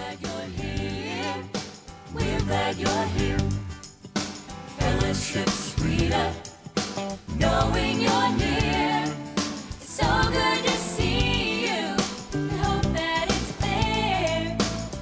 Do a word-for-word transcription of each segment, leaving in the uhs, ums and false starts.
glad you're here. We're glad you're here. Fellowship sweeter, knowing you're near. It's so good to see you. We hope that it's clear.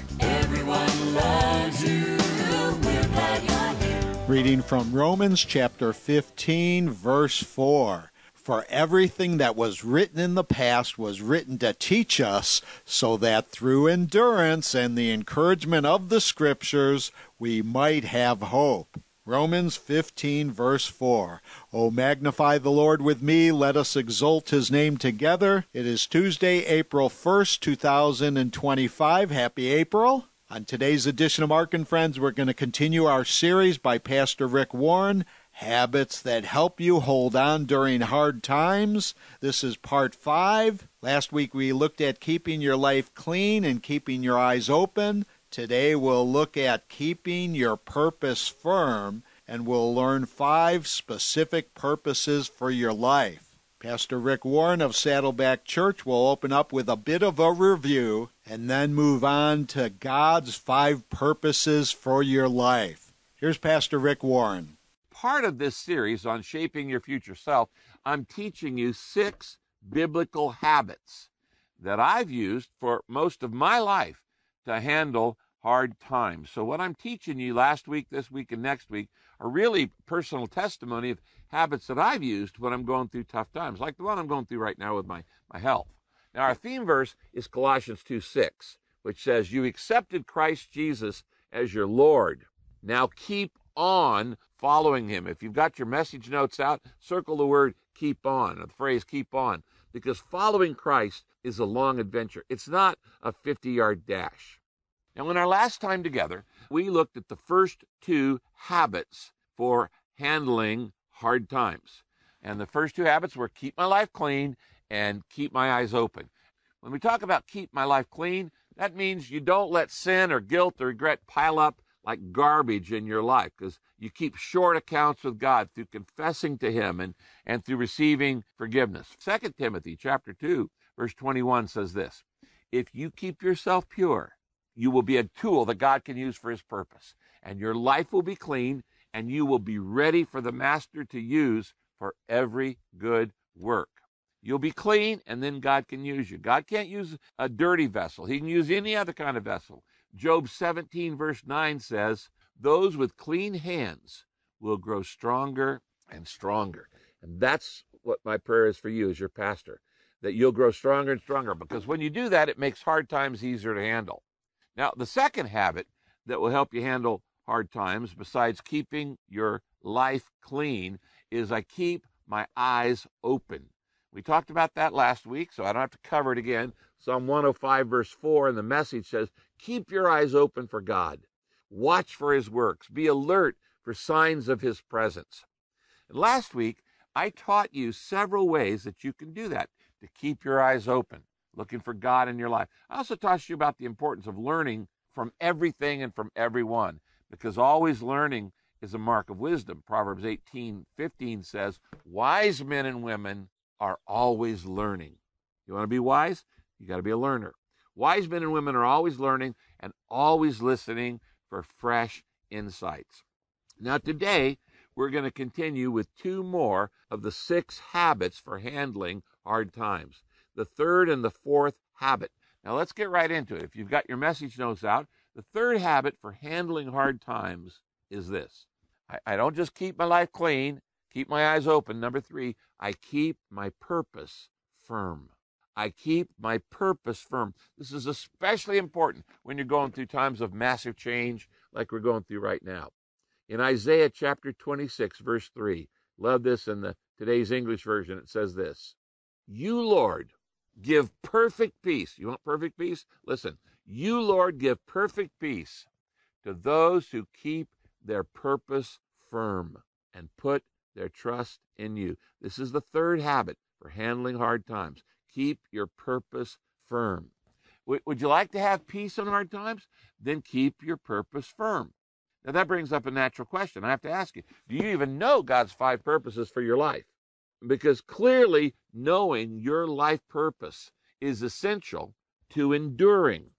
Everyone loves you. We're glad you're here. Reading from Romans chapter fifteen, verse four. For everything that was written in the past was written to teach us, so that through endurance and the encouragement of the Scriptures we might have hope. Romans fifteen, verse four. O magnify the Lord with me, let us exalt his name together. It is Tuesday, April first, two thousand twenty-five. Happy April. On today's edition of Mark and Friends, we're going to continue our series by Pastor Rick Warren, Habits That Help You Hold On During Hard Times. This is part five. Last week we looked at keeping your life clean and keeping your eyes open. Today we'll look at keeping your purpose firm, and we'll learn five specific purposes for your life. Pastor Rick Warren of Saddleback Church will open up with a bit of a review and then move on to God's five purposes for your life. Here's Pastor Rick Warren. Part of this series on shaping your future self, I'm teaching you six biblical habits that I've used for most of my life to handle hard times. So what I'm teaching you last week, this week, and next week are really personal testimony of habits that I've used when I'm going through tough times, like the one I'm going through right now with my, my health. Now, our theme verse is Colossians two six, which says, you accepted Christ Jesus as your Lord. Now keep on following him. If you've got your message notes out, circle the word keep on, or the phrase keep on, because following Christ is a long adventure. It's not a fifty-yard dash. Now, in our last time together, we looked at the first two habits for handling hard times. And the first two habits were keep my life clean and keep my eyes open. When we talk about keep my life clean, that means you don't let sin or guilt or regret pile up like garbage in your life, because you keep short accounts with God through confessing to him and, and through receiving forgiveness. Second Timothy chapter two, verse twenty-one says this, if you keep yourself pure, you will be a tool that God can use for his purpose, and your life will be clean, and you will be ready for the master to use for every good work. You'll be clean, and then God can use you. God can't use a dirty vessel. He can use any other kind of vessel. Job seventeen, verse nine says, those with clean hands will grow stronger and stronger. And that's what my prayer is for you as your pastor, that you'll grow stronger and stronger, because when you do that, it makes hard times easier to handle. Now, the second habit that will help you handle hard times, besides keeping your life clean, is I keep my eyes open. We talked about that last week, so I don't have to cover it again. Psalm one oh five, verse four in the Message says, keep your eyes open for God. Watch for his works. Be alert for signs of his presence. And last week, I taught you several ways that you can do that, to keep your eyes open, looking for God in your life. I also taught you about the importance of learning from everything and from everyone, because always learning is a mark of wisdom. Proverbs eighteen fifteen says, wise men and women are always learning. You want to be wise? You got to be a learner. Wise men and women are always learning and always listening for fresh insights. Now today, we're going to continue with two more of the six habits for handling hard times. The third and the fourth habit. Now let's get right into it. If you've got your message notes out, the third habit for handling hard times is this. I, I don't just keep my life clean, keep my eyes open. Number three, I keep my purpose firm. I keep my purpose firm. This is especially important when you're going through times of massive change like we're going through right now. In Isaiah chapter twenty-six, verse three, love this in the today's English version, it says this, you, Lord, give perfect peace. You want perfect peace? Listen, you, Lord, give perfect peace to those who keep their purpose firm and put their trust in you. This is the third habit for handling hard times. Keep your purpose firm. W- would you like to have peace in hard times? Then keep your purpose firm. Now that brings up a natural question. I have to ask you, do you even know God's five purposes for your life? Because clearly knowing your life purpose is essential to enduring.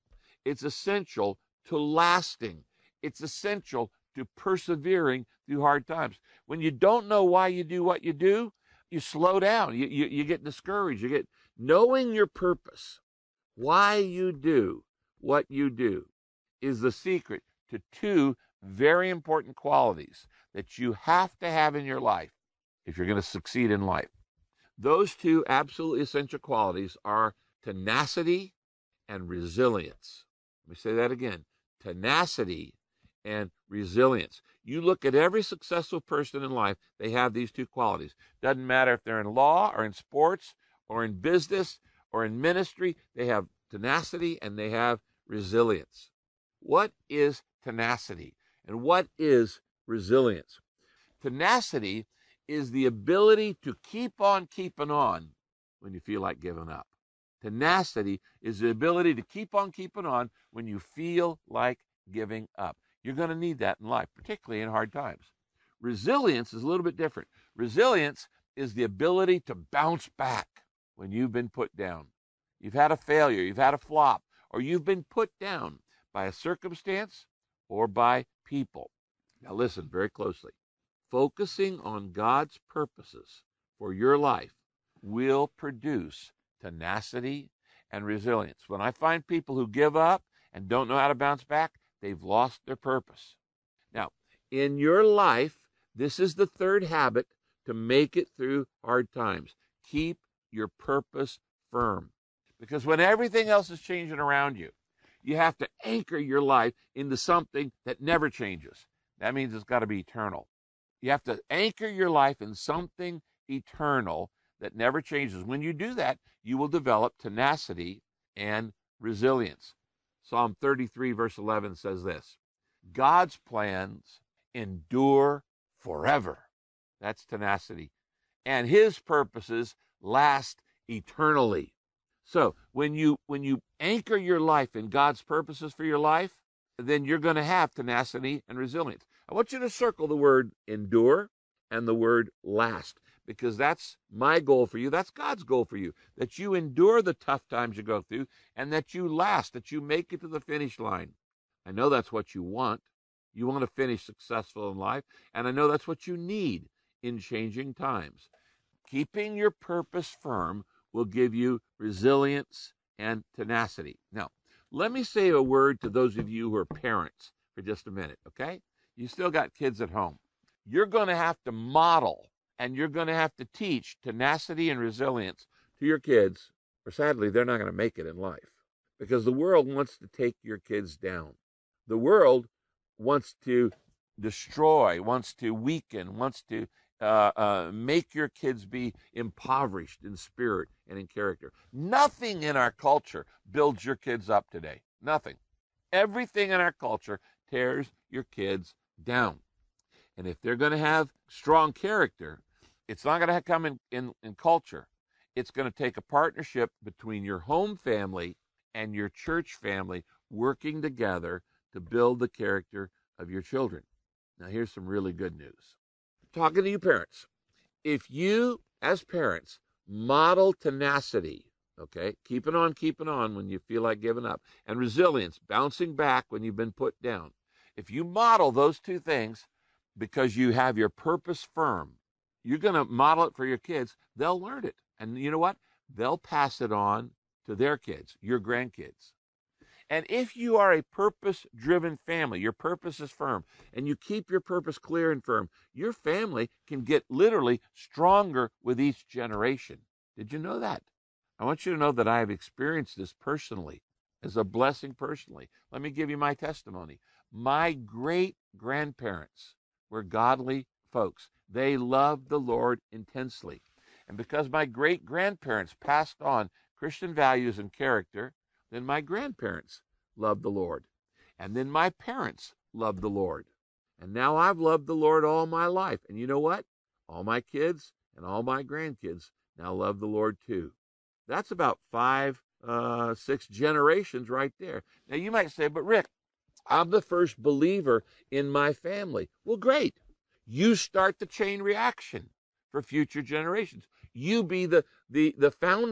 It's essential to lasting. It's essential to persevering through hard times. When you don't know why you do what you do, you slow down. You, you, you get discouraged. You get knowing your purpose, why you do what you do, is the secret to two very important qualities that you have to have in your life if you're going to succeed in life. Those two absolutely essential qualities are tenacity and resilience. Let me say that again. Tenacity and resilience. You look at every successful person in life, they have these two qualities. Doesn't matter if they're in law or in sports or in business or in ministry, they have tenacity and they have resilience. What is tenacity and what is resilience? Tenacity is the ability to keep on keeping on when you feel like giving up. Tenacity is the ability to keep on keeping on when you feel like giving up. You're going to need that in life, particularly in hard times. Resilience is a little bit different. Resilience is the ability to bounce back when you've been put down. You've had a failure, you've had a flop, or you've been put down by a circumstance or by people. Now listen very closely. Focusing on God's purposes for your life will produce tenacity and resilience. When I find people who give up and don't know how to bounce back, they've lost their purpose. Now, in your life, this is the third habit to make it through hard times. Keep your purpose firm. Because when everything else is changing around you, you have to anchor your life into something that never changes. That means it's got to be eternal. You have to anchor your life in something eternal that never changes. When you do that, you will develop tenacity and resilience. Psalm thirty-three, verse eleven says this, God's plans endure forever. That's tenacity. And his purposes last eternally. So when you when you anchor your life in God's purposes for your life, then you're going to have tenacity and resilience. I want you to circle the word endure and the word last, because that's my goal for you. That's God's goal for you, that you endure the tough times you go through and that you last, that you make it to the finish line. I know that's what you want. You want to finish successful in life, and I know that's what you need in changing times. Keeping your purpose firm will give you resilience and tenacity. Now, let me say a word to those of you who are parents for just a minute, okay? You still got kids at home. You're going to have to model and you're going to have to teach tenacity and resilience to your kids, or sadly, they're not going to make it in life, because the world wants to take your kids down. The world wants to destroy, wants to weaken, wants to uh, uh, make your kids be impoverished in spirit and in character. Nothing in our culture builds your kids up today. Nothing. Everything in our culture tears your kids down. And if they're going to have strong character, it's not going to come in, in, in culture. It's going to take a partnership between your home family and your church family working together to build the character of your children. Now, here's some really good news. Talking to you parents, if you, as parents, model tenacity, okay, keeping on, keeping on when you feel like giving up, and resilience, bouncing back when you've been put down, if you model those two things because you have your purpose firm, you're going to model it for your kids, they'll learn it. And you know what? They'll pass it on to their kids, your grandkids. And if you are a purpose-driven family, your purpose is firm, and you keep your purpose clear and firm, your family can get literally stronger with each generation. Did you know that? I want you to know that I have experienced this personally, as a blessing personally. Let me give you my testimony. My great-grandparents were godly folks. They loved the Lord intensely. And because my great-grandparents passed on Christian values and character, then my grandparents loved the Lord. And then my parents loved the Lord. And now I've loved the Lord all my life. And you know what? All my kids and all my grandkids now love the Lord too. That's about five, uh, six generations right there. Now you might say, but Rick, I'm the first believer in my family. Well, great. You start the chain reaction for future generations. You be the, the, the founder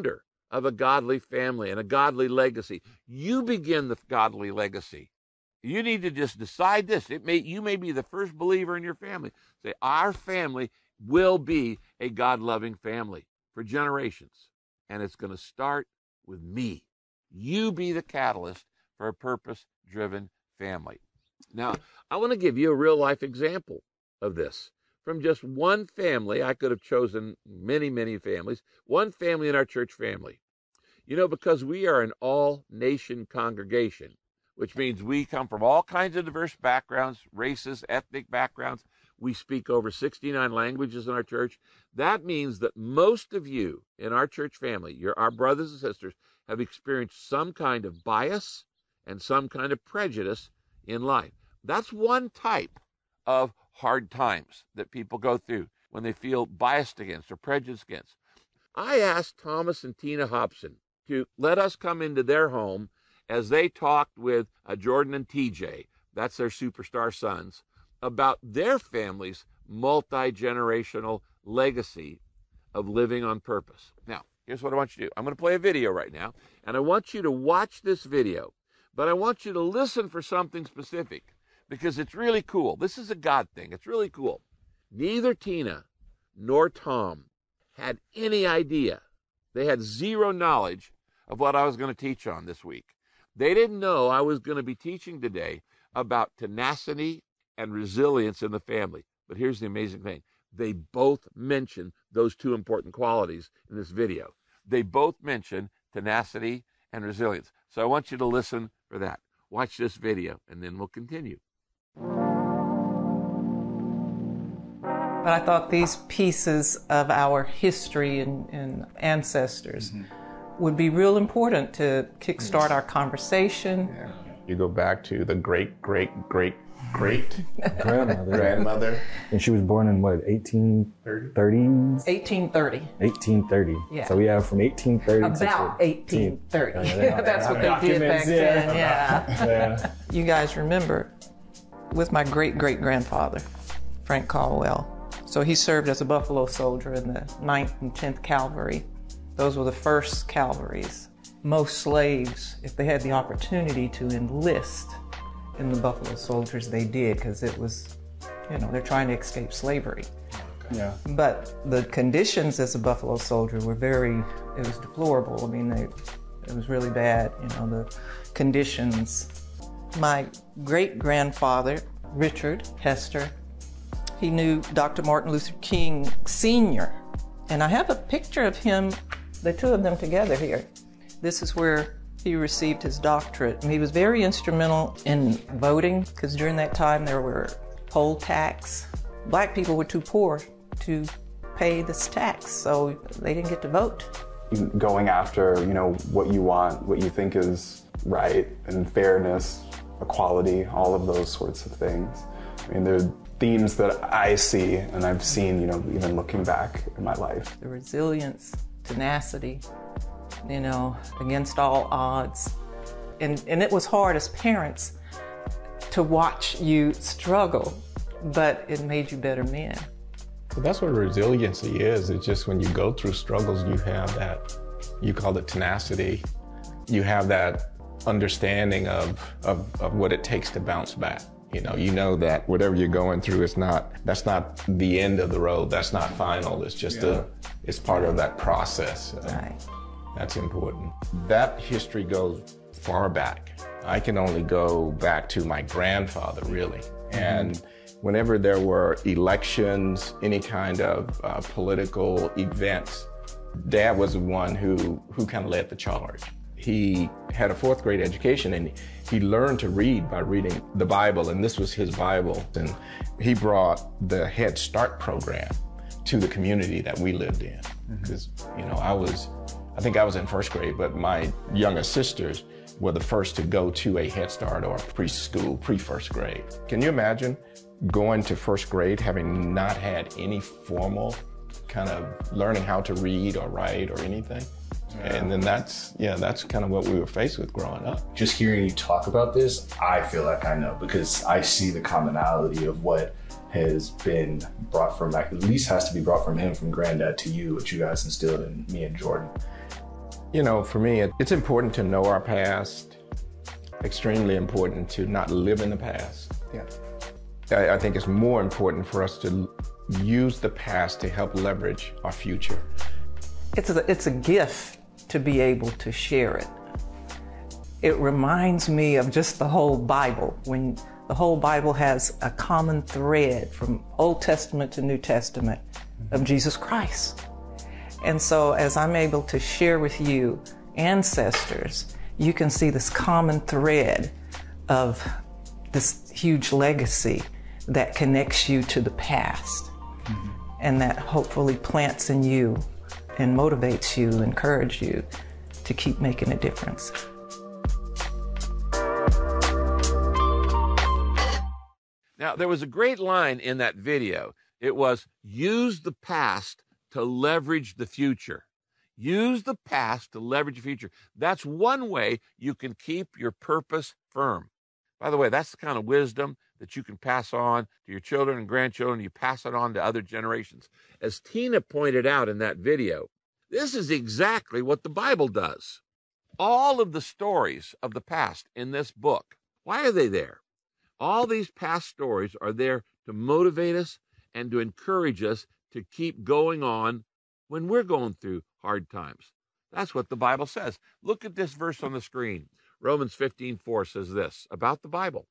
of a godly family and a godly legacy. You begin the godly legacy. You need to just decide this. It may you may be the first believer in your family. Say, our family will be a God-loving family for generations. And it's going to start with me. You be the catalyst for a purpose-driven family. Now, I want to give you a real-life example of this. From just one family, I could have chosen many, many families, one family in our church family. You know, because we are an all-nation congregation, which means we come from all kinds of diverse backgrounds, races, ethnic backgrounds. We speak over sixty-nine languages in our church. That means that most of you in our church family, your, our brothers and sisters, have experienced some kind of bias and some kind of prejudice in life. That's one type of hard times that people go through when they feel biased against or prejudiced against. I asked Thomas and Tina Hobson to let us come into their home as they talked with uh, Jordan and T J, that's their superstar sons, about their family's multi-generational legacy of living on purpose. Now, here's what I want you to do. I'm going to play a video right now, and I want you to watch this video, but I want you to listen for something specific because it's really cool. This is a God thing. It's really cool. Neither Tina nor Tom had any idea. They had zero knowledge of what I was going to teach on this week. They didn't know I was going to be teaching today about tenacity and resilience in the family. But here's the amazing thing. They both mention those two important qualities in this video. They both mention tenacity and resilience. So I want you to listen for that. Watch this video, and then we'll continue. But I thought these pieces of our history and, and ancestors mm-hmm. would be real important to kickstart our conversation. Yeah. You go back to the great, great, great, great grandmother. grandmother. And she was born in what, eighteen thirties? eighteen thirty. eighteen thirty. Yeah. So we have from eighteen thirty About to eighteen thirty. Yeah, yeah, That's what they did back yeah. then, yeah. yeah. You guys remember, with my great-great-grandfather, Frank Caldwell. So he served as a Buffalo Soldier in the ninth and tenth Cavalry. Those were the first cavalries. Most slaves, if they had the opportunity to enlist in the Buffalo Soldiers, they did, because it was, you know, they're trying to escape slavery. Yeah. But the conditions as a Buffalo Soldier were very, it was deplorable. I mean, they, it was really bad, you know, the conditions. My great-grandfather, Richard Hester, he knew Doctor Martin Luther King Senior And I have a picture of him, the two of them together here. This is where he received his doctorate. And he was very instrumental in voting, because during that time there were poll tax. Black people were too poor to pay this tax, so they didn't get to vote. Going after, you know, what you want, what you think is right, and fairness, equality, all of those sorts of things. I mean, they're themes that I see, and I've seen, you know, even looking back in my life. The resilience, tenacity, you know, against all odds. And, and it was hard as parents to watch you struggle, but it made you better men. Well, that's what resiliency is. It's just when you go through struggles, you have that, you call it tenacity. You have that understanding of, of, of what it takes to bounce back. You know, you know that whatever you're going through is not, that's not the end of the road. That's not final. It's just yeah. a, it's part of that process. Uh, right. That's important. That history goes far back. I can only go back to my grandfather, really. Mm-hmm. And whenever there were elections, any kind of uh, political events, Dad was the one who, who kind of led the charge. He had a fourth grade education, and he learned to read by reading the Bible, and this was his Bible. And he brought the Head Start program to the community that we lived in. Because, mm-hmm. you know, I was, I think I was in first grade, but my younger sisters were the first to go to a Head Start or a preschool, pre-first grade. Can you imagine going to first grade having not had any formal kind of learning how to read or write or anything? Yeah. And then that's, yeah, that's kind of what we were faced with growing up. Just hearing you talk about this, I feel like I know, because I see the commonality of what has been brought from, at least has to be brought from him, from Granddad to you, what you guys instilled in me and Jordan. You know, for me, it, it's important to know our past, extremely important to not live in the past. Yeah. I, I think it's more important for us to use the past to help leverage our future. It's a, it's a gift to be able to share it. It reminds me of just the whole Bible, when the whole Bible has a common thread from Old Testament to New Testament of Jesus Christ. And so as I'm able to share with you ancestors, you can see this common thread of this huge legacy that connects you to the past, mm-hmm. and that hopefully plants in you and motivates you, encourages you to keep making a difference. Now, there was a great line in that video. It was, use the past to leverage the future. Use the past to leverage the future. That's one way you can keep your purpose firm. By the way, that's the kind of wisdom that you can pass on to your children and grandchildren. You pass it on to other generations. As Tina pointed out in that video, this is exactly what the Bible does. All of the stories of the past in this book, why are they there? All these past stories are there to motivate us and to encourage us to keep going on when we're going through hard times. That's what the Bible says. Look at this verse on the screen. Romans fifteen four says this about the Bible.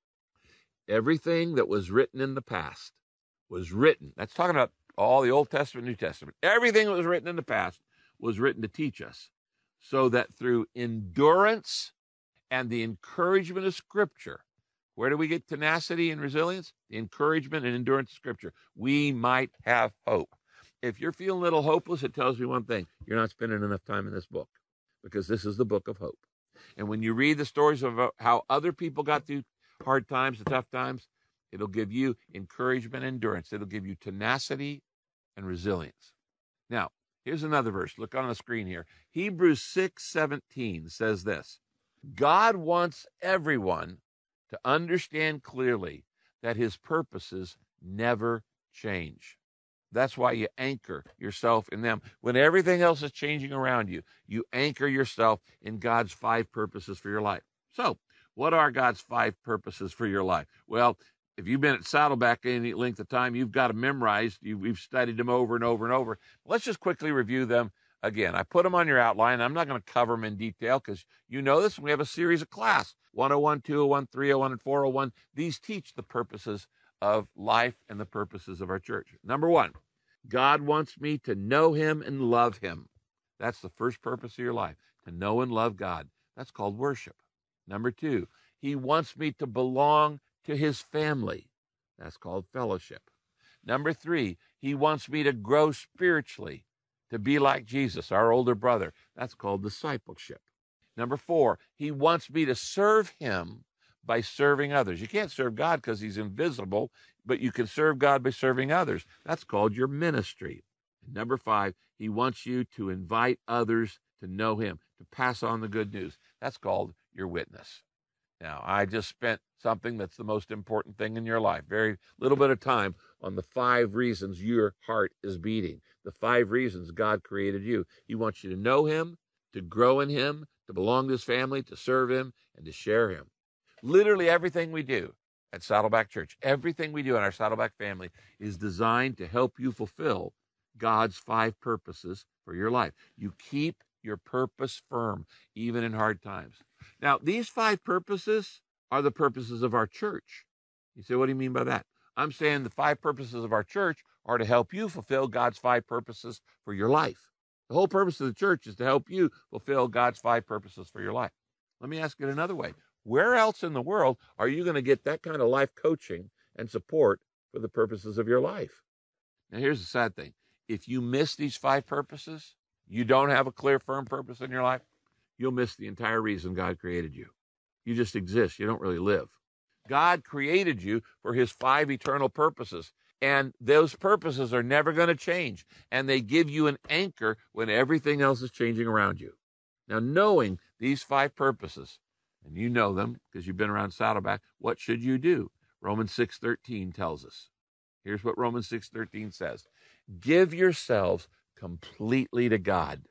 Everything that was written in the past was written. That's talking about all the Old Testament, New Testament. Everything that was written in the past was written to teach us, so that through endurance and the encouragement of Scripture, where do we get tenacity and resilience? The encouragement and endurance of Scripture. We might have hope. If you're feeling a little hopeless, it tells me one thing. You're not spending enough time in this book, because this is the book of hope. And when you read the stories of how other people got through hard times and tough times, it'll give you encouragement and endurance. It'll give you tenacity and resilience. Now, here's another verse. Look on the screen here. Hebrews six seventeen says this. God wants everyone to understand clearly that his purposes never change. That's why you anchor yourself in them. When everything else is changing around you, you anchor yourself in God's five purposes for your life. So, what are God's five purposes for your life? Well, if you've been at Saddleback any length of time, you've got them memorized. You, we've studied them over and over and over. Let's just quickly review them again. I put them on your outline. I'm not going to cover them in detail because you know this. We have a series of class, one oh one, two oh one, three oh one, and four oh one. These teach the purposes of life and the purposes of our church. Number one, God wants me to know him and love him. That's the first purpose of your life, to know and love God. That's called worship. Number two, he wants me to belong to his family. That's called fellowship. Number three, he wants me to grow spiritually, to be like Jesus, our older brother. That's called discipleship. Number four, he wants me to serve him by serving others. You can't serve God because he's invisible, but you can serve God by serving others. That's called your ministry. And number five, he wants you to invite others to know him, to pass on the good news. That's called your witness. Now, I just spent something that's the most important thing in your life, very little bit of time, on the five reasons your heart is beating, the five reasons God created you. He wants you to know him, to grow in him, to belong to his family, to serve him, and to share him. Literally everything we do at Saddleback Church, everything we do in our Saddleback family is designed to help you fulfill God's five purposes for your life. You keep your purpose firm, even in hard times. Now, these five purposes are the purposes of our church. You say, what do you mean by that? I'm saying the five purposes of our church are to help you fulfill God's five purposes for your life. The whole purpose of the church is to help you fulfill God's five purposes for your life. Let me ask it another way. Where else in the world are you going to get that kind of life coaching and support for the purposes of your life? Now, here's the sad thing. If you miss these five purposes, you don't have a clear, firm purpose in your life, you'll miss the entire reason God created you. You just exist. You don't really live. God created you for his five eternal purposes, and those purposes are never going to change, and they give you an anchor when everything else is changing around you. Now, knowing these five purposes, and you know them because you've been around Saddleback, what should you do? Romans six thirteen tells us. Here's what Romans six thirteen says. Give yourselves completely to God.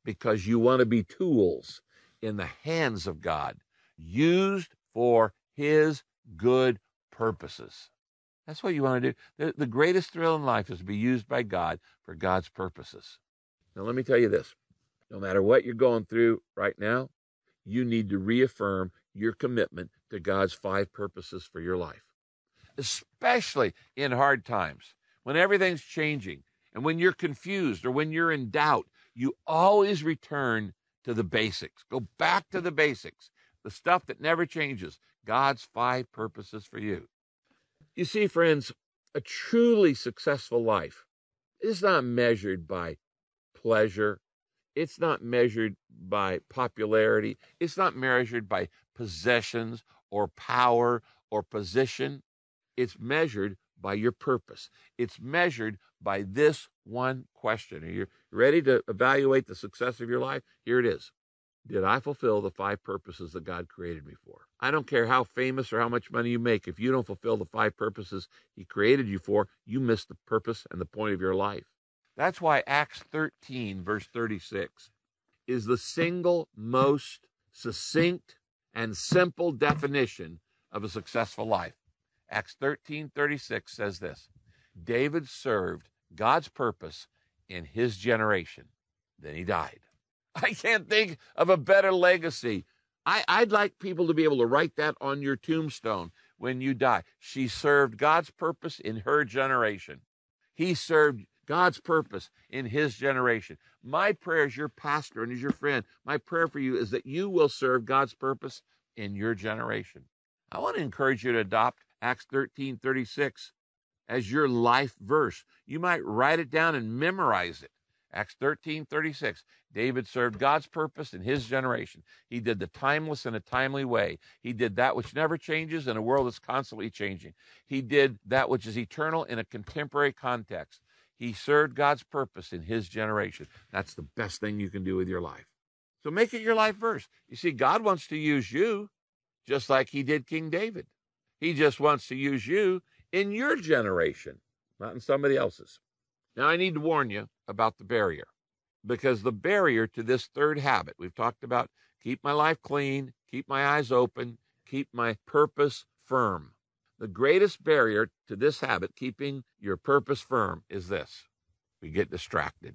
because you want to be tools in the hands of God, used for his good purposes. That's what you want to do. The, the greatest thrill in life is to be used by God for God's purposes. Now, let me tell you this. No matter what you're going through right now, you need to reaffirm your commitment to God's five purposes for your life, especially in hard times, when everything's changing and when you're confused or when you're in doubt. You always return to the basics. Go back to the basics, the stuff that never changes, God's five purposes for you. You see, friends, a truly successful life is not measured by pleasure. It's not measured by popularity. It's not measured by possessions or power or position. It's measured by your purpose. It's measured by this one question. Are you ready to evaluate the success of your life? Here it is. Did I fulfill the five purposes that God created me for? I don't care how famous or how much money you make. If you don't fulfill the five purposes he created you for, you miss the purpose and the point of your life. That's why Acts thirteen, verse thirty-six, is the single most succinct and simple definition of a successful life. Acts thirteen thirty-six says this: David served God's purpose in his generation. Then he died. I can't think of a better legacy. I, I'd like people to be able to write that on your tombstone when you die. She served God's purpose in her generation. He served God's purpose in his generation. My prayer as your pastor and as your friend, my prayer for you is that you will serve God's purpose in your generation. I want to encourage you to adopt Acts thirteen thirty-six as your life verse. You might write it down and memorize it. Acts thirteen thirty-six. David served God's purpose in his generation. He did the timeless in a timely way. He did that which never changes in a world that's constantly changing. He did that which is eternal in a contemporary context. He served God's purpose in his generation. That's the best thing you can do with your life. So make it your life verse. You see, God wants to use you just like he did King David. He just wants to use you in your generation, not in somebody else's. Now, I need to warn you about the barrier, because the barrier to this third habit, we've talked about keep my life clean, keep my eyes open, keep my purpose firm. The greatest barrier to this habit, keeping your purpose firm, is this: we get distracted.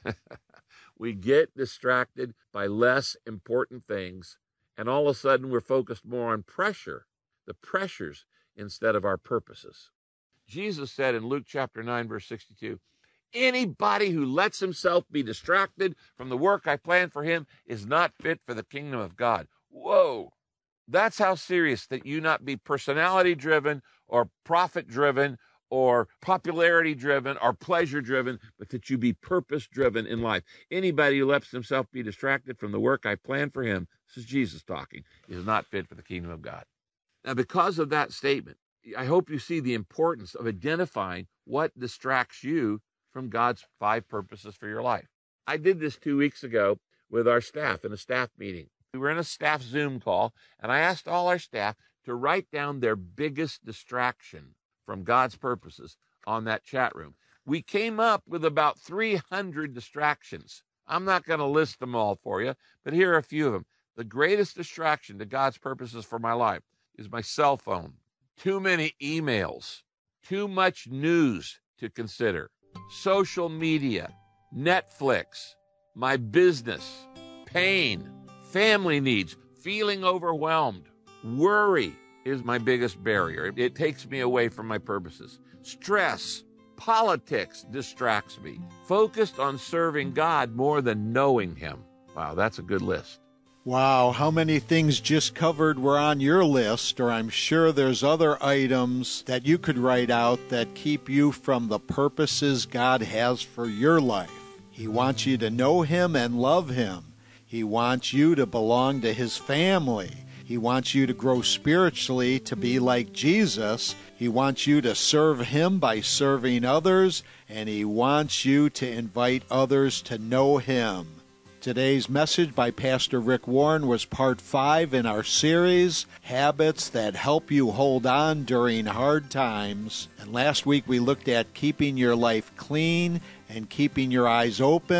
We get distracted by less important things, and all of a sudden we're focused more on pressure, the pressures, instead of our purposes. Jesus said in Luke chapter nine, verse sixty-two, anybody who lets himself be distracted from the work I plan for him is not fit for the kingdom of God. Whoa! That's how serious that you not be personality-driven or profit-driven or popularity-driven or pleasure-driven, but that you be purpose-driven in life. Anybody who lets himself be distracted from the work I plan for him, this is Jesus talking, is not fit for the kingdom of God. Now, because of that statement, I hope you see the importance of identifying what distracts you from God's five purposes for your life. I did this two weeks ago with our staff in a staff meeting. We were in a staff Zoom call, and I asked all our staff to write down their biggest distraction from God's purposes on that chat room. We came up with about three hundred distractions. I'm not going to list them all for you, but here are a few of them. The greatest distraction to God's purposes for my life is my cell phone. Too many emails, too much news to consider, social media, Netflix, my business, pain, family needs, feeling overwhelmed. Worry is my biggest barrier. It takes me away from my purposes. Stress, politics distracts me. Focused on serving God more than knowing him. Wow, that's a good list. Wow, how many things just covered were on your list, or I'm sure there's other items that you could write out that keep you from the purposes God has for your life. He wants you to know him and love him. He wants you to belong to his family. He wants you to grow spiritually to be like Jesus. He wants you to serve him by serving others, and he wants you to invite others to know him. Today's message by Pastor Rick Warren was part five in our series, Habits That Help You Hold On During Hard Times. And last week we looked at keeping your life clean and keeping your eyes open.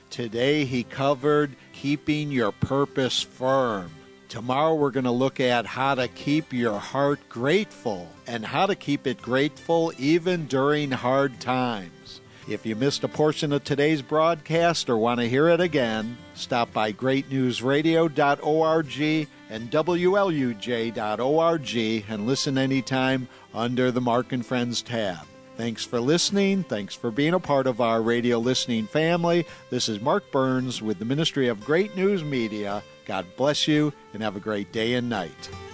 Today he covered keeping your purpose firm. Tomorrow we're going to look at how to keep your heart grateful and how to keep it grateful even during hard times. If you missed a portion of today's broadcast or want to hear it again, stop by great news radio dot org and W L U J dot org and listen anytime under the Mark and Friends tab. Thanks for listening. Thanks for being a part of our radio listening family. This is Mark Burns with the Ministry of Great News Media. God bless you and have a great day and night.